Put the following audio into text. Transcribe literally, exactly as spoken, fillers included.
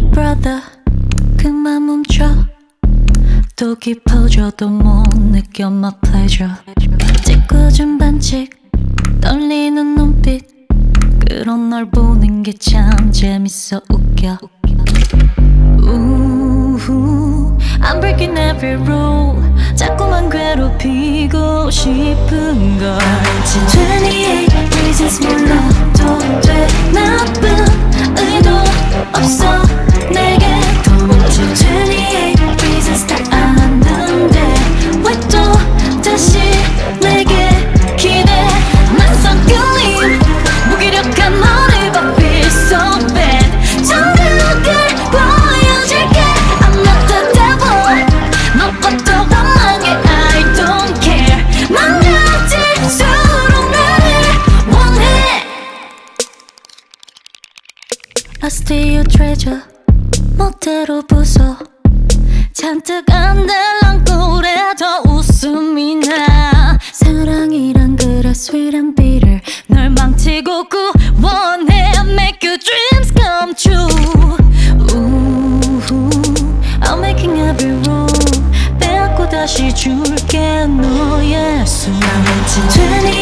brother 그만 멈춰 또 깊어져도 못 느껴 my pleasure 짓궂은 반칙 떨리는 눈빛 그런 널 보는 게 참 재밌어 웃겨 우후 I'm breaking every rule 자꾸만 괴롭히고 싶은 걸 twenty-eight reasons 몰라도 돼 나쁜 의도 없어 내게 twenty-eight reasons 다 아는데 왜 또 다시 내게 기대 낯선 끌림 무기력한 너를 봐 feel so bad 정력을 보여줄게 I'm not the devil 너 것도 엉망해 I don't care 망가질수록 나를 원해 I steal your treasure 멋대로 부숴 잔뜩 안 달랑 그래 더 웃음이 나 사랑이란 그래 sweet and bitter 널 망치고 구원해 make your dreams come true 우후 I'm making every rule 빼앗고 다시 줄게 너의 숨 twenty